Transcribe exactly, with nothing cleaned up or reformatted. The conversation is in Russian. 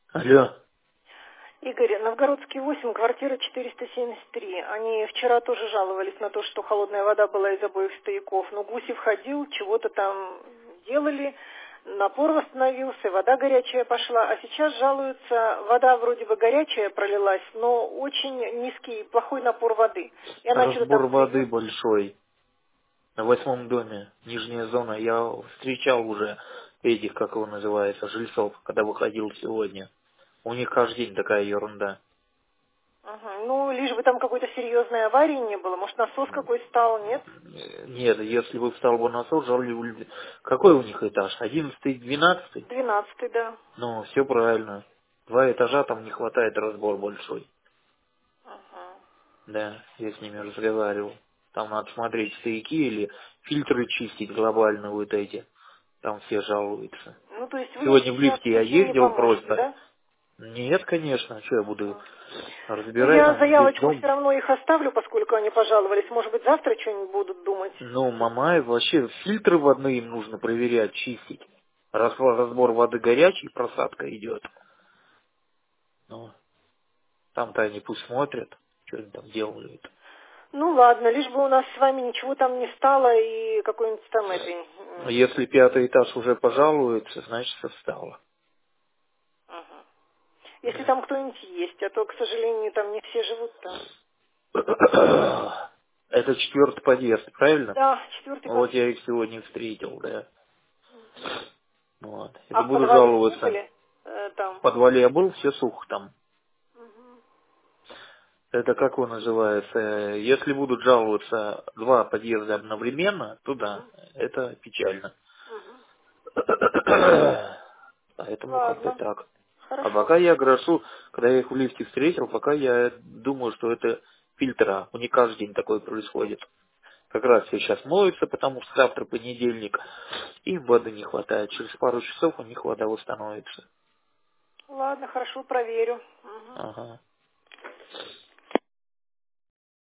Алло. Игорь, Новгородский восемь, квартира четыреста семьдесят три. Они вчера тоже жаловались на то, что холодная вода была из обоих стояков. Но Гусев ходил, чего-то там делали, напор восстановился, вода горячая пошла. А сейчас жалуются, вода вроде бы горячая пролилась, но очень низкий, плохой напор воды. И она что-то Разбор там воды плюет. большой. На восьмом доме. Нижняя зона. Я встречал уже этих, как его называется, жильцов, когда выходил сегодня. У них каждый день такая ерунда. Ага. Ну, лишь бы там какой-то серьезной аварии не было. Может, насос какой стал, нет? Э, Нет, если бы встал бы насос, жаль, какой у них этаж? Одиннадцатый, двенадцатый? Двенадцатый, да. Ну, все правильно. Два этажа, там не хватает, разбор большой. Ага. Да, я с ними разговаривал. Там надо смотреть стояки или фильтры чистить глобально вот эти. Там все жалуются. Ну, то есть вы Сегодня в сейчас лифте я ничем не ездил поможете, просто. да? Нет, конечно, что я буду Ага. Ну, разбирать я там весь заявочку дом. все равно их оставлю, поскольку они пожаловались. Может быть, завтра что-нибудь будут думать. Ну, Мамаев, вообще фильтры водные им нужно проверять, чистить. Раз разбор воды горячий, просадка идет. Ну, там-то они пусть смотрят, что они там делают. Ну, ладно, лишь бы у нас с вами ничего там не стало и какой-нибудь там этой... Но м, если пятый этаж уже пожалуется, значит, встало. ага. Если Да. там кто-нибудь есть, а то, к сожалению, там не все живут там. Это четвертый подъезд, правильно? Да, четвертый Вот подъезд. я их сегодня встретил, да. Вот. А Если в буду подвале не жаловаться, были э, в там? подвале я был, все сухо там. Мгм. Это как он называется? Если будут жаловаться два подъезда одновременно, то да, Мгм. это печально. Мгм. Поэтому как-то Ладно, так. А хорошо. пока я грошу, когда я их в лифте встретил, пока я думаю, что это фильтра. У них каждый день такое происходит. Как раз все сейчас моются, потому что завтра понедельник, им воды не хватает. Через пару часов у них вода восстановится. Ладно, хорошо, проверю. Мгм. Ага.